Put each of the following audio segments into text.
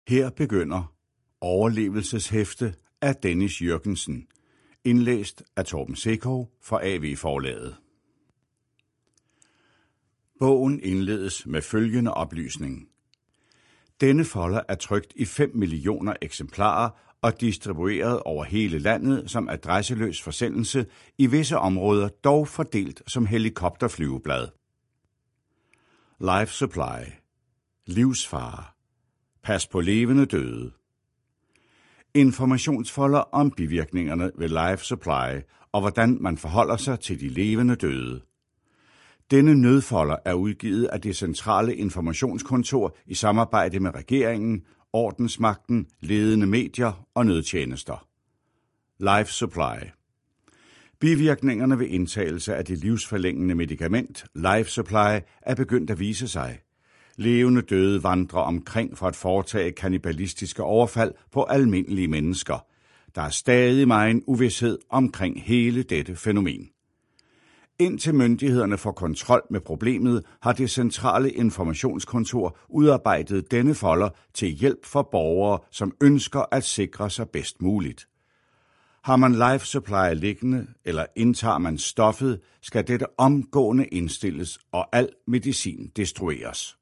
Her begynder overlevelseshæfte af Dennis Jürgensen, indlæst af Torben Sekov fra AV-forlaget. Bogen indledes med følgende oplysning. Denne folder er trykt i 5 millioner eksemplarer og distribueret over hele landet som adresseløs forsendelse, i visse områder dog fordelt som helikopterflyveblad. Life Supply. Livsfare. Pas på levende døde. Informationsfolder om bivirkningerne ved Life Supply og hvordan man forholder sig til de levende døde. Denne nødfolder er udgivet af det centrale informationskontor i samarbejde med regeringen, ordensmagten, ledende medier og nødtjenester. Life Supply. Bivirkningerne ved indtagelse af det livsforlængende medicament Life Supply er begyndt at vise sig. Levende døde vandrer omkring for at foretage kannibalistiske overfald på almindelige mennesker. Der er stadig megen uvished omkring hele dette fænomen. Indtil myndighederne får kontrol med problemet, har det centrale informationskontor udarbejdet denne folder til hjælp for borgere, som ønsker at sikre sig bedst muligt. Har man Life Supply liggende, eller indtager man stoffet, skal dette omgående indstilles, og al medicin destrueres.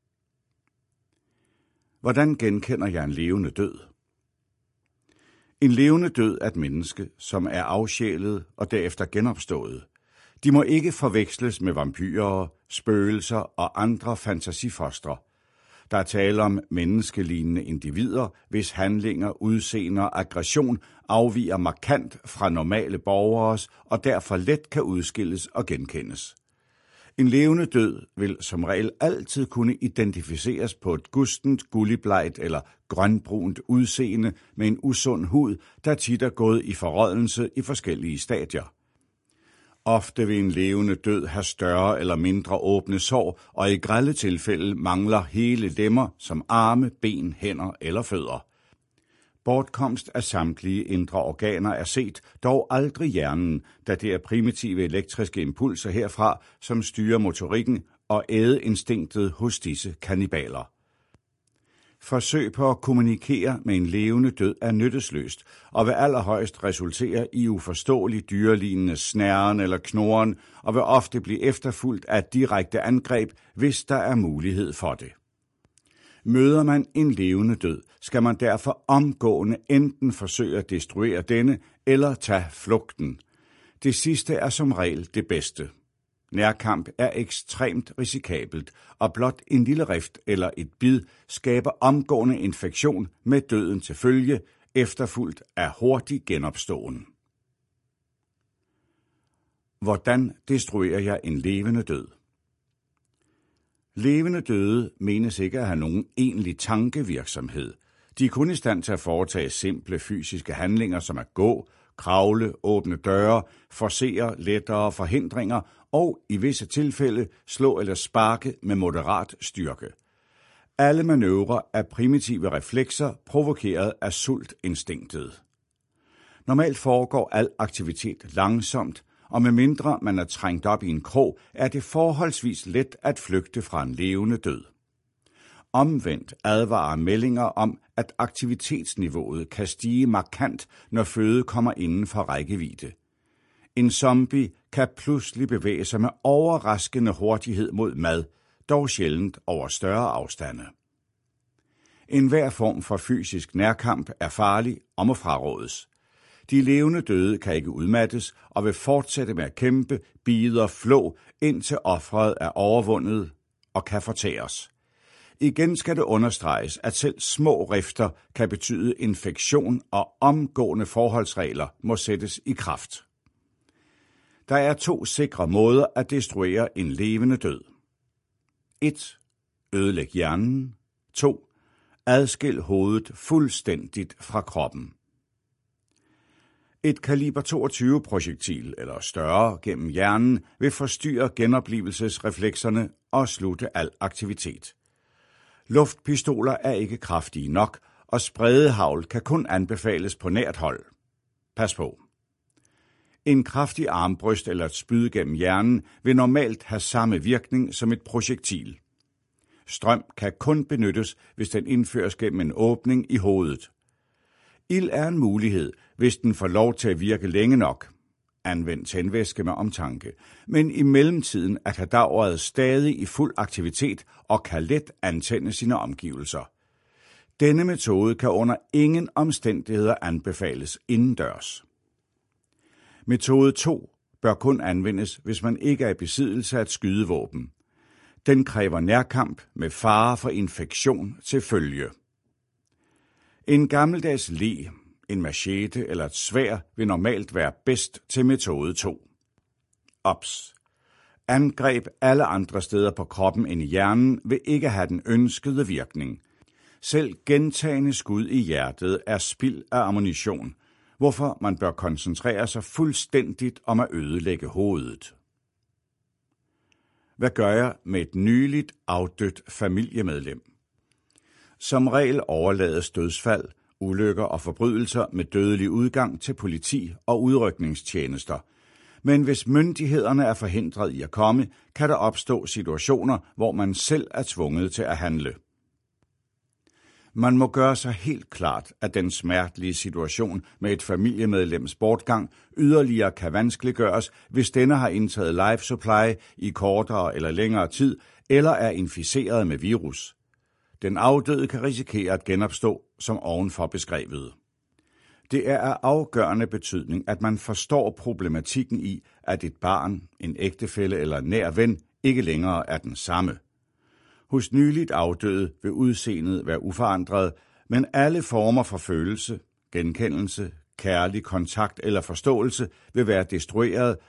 Hvordan genkender jeg en levende død? En levende død er et menneske, som er afsjælet og derefter genopstået. De må ikke forveksles med vampyrer, spøgelser og andre fantasifostre. Der er tale om menneskelignende individer, hvis handlinger, udseende og aggression afviger markant fra normale borgeres og derfor let kan udskilles og genkendes. En levende død vil som regel altid kunne identificeres på et gustent, gulligblegt eller grønbrunt udseende med en usund hud, der tit er gået i forrådnelse i forskellige stadier. Ofte vil en levende død have større eller mindre åbne sår, og i grelle tilfælde mangler hele lemmer som arme, ben, hænder eller fødder. Bortkomst af samtlige indre organer er set, dog aldrig hjernen, da det er primitive elektriske impulser herfra, som styrer motorikken og ædeinstinktet hos disse kannibaler. Forsøg på at kommunikere med en levende død er nyttesløst, og vil allerhøjst resultere i uforståelig dyrelignende snæren eller knoren, og vil ofte blive efterfulgt af direkte angreb, hvis der er mulighed for det. Møder man en levende død, skal man derfor omgående enten forsøge at destruere denne, eller tage flugten. Det sidste er som regel det bedste. Nærkamp er ekstremt risikabelt, og blot en lille rift eller et bid skaber omgående infektion med døden til følge, efterfulgt af hurtig genopståen. Hvordan destruerer jeg en levende død? Levende døde menes ikke at have nogen egentlig tankevirksomhed. De er kun i stand til at foretage simple fysiske handlinger som at gå, kravle, åbne døre, forcere lettere forhindringer og i visse tilfælde slå eller sparke med moderat styrke. Alle manøvrer er primitive reflekser provokeret af sultinstinktet. Normalt foregår al aktivitet langsomt, og medmindre man er trængt op i en krog, er det forholdsvis let at flygte fra en levende død. Omvendt advarer meldinger om, at aktivitetsniveauet kan stige markant, når føde kommer inden for rækkevidde. En zombie kan pludselig bevæge sig med overraskende hurtighed mod mad, dog sjældent over større afstande. Enhver form for fysisk nærkamp er farlig og må frarådes. De levende døde kan ikke udmattes og vil fortsætte med at kæmpe, bide og flå, indtil offeret er overvundet og kan fortæres. Igen skal det understreges, at selv små rifter kan betyde infektion, og omgående forholdsregler må sættes i kraft. Der er 2 sikre måder at destruere en levende død. 1. Ødelæg hjernen. 2. Adskil hovedet fuldstændigt fra kroppen. Et kaliber 22 projektil eller større gennem hjernen vil forstyrre genoplivelsesreflekserne og slutte al aktivitet. Luftpistoler er ikke kraftige nok, og spredehagl kan kun anbefales på nært hold. Pas på. En kraftig armbryst eller et spyd gennem hjernen vil normalt have samme virkning som et projektil. Strøm kan kun benyttes, hvis den indføres gennem en åbning i hovedet. Ild er en mulighed, hvis den får lov til at virke længe nok. Anvend tændvæske med omtanke, men i mellemtiden er kadaveret stadig i fuld aktivitet og kan let antænde sine omgivelser. Denne metode kan under ingen omstændigheder anbefales indendørs. Metode 2 bør kun anvendes, hvis man ikke er i besiddelse af et skydevåben. Den kræver nærkamp med fare for infektion til følge. En gammeldags le, en machete eller et sværd vil normalt være bedst til metode 2. Ops. Angreb alle andre steder på kroppen end i hjernen vil ikke have den ønskede virkning. Selv gentagne skud i hjertet er spild af ammunition, hvorfor man bør koncentrere sig fuldstændigt om at ødelægge hovedet. Hvad gør jeg med et nyligt afdødt familiemedlem? Som regel overlades dødsfald, ulykker og forbrydelser med dødelig udgang til politi og udrykningstjenester. Men hvis myndighederne er forhindret i at komme, kan der opstå situationer, hvor man selv er tvunget til at handle. Man må gøre sig helt klart, at den smertelige situation med et familiemedlems bortgang yderligere kan vanskeliggøres, hvis denne har indtaget life supply i kortere eller længere tid, eller er inficeret med virus. Den afdøde kan risikere at genopstå som ovenfor beskrevet. Det er af afgørende betydning, at man forstår problematikken i, at et barn, en ægtefælle eller nær ven ikke længere er den samme. Hos nyligt afdøde vil udseendet være uforandret, men alle former for følelse, genkendelse, kærlig kontakt eller forståelse vil være destrueret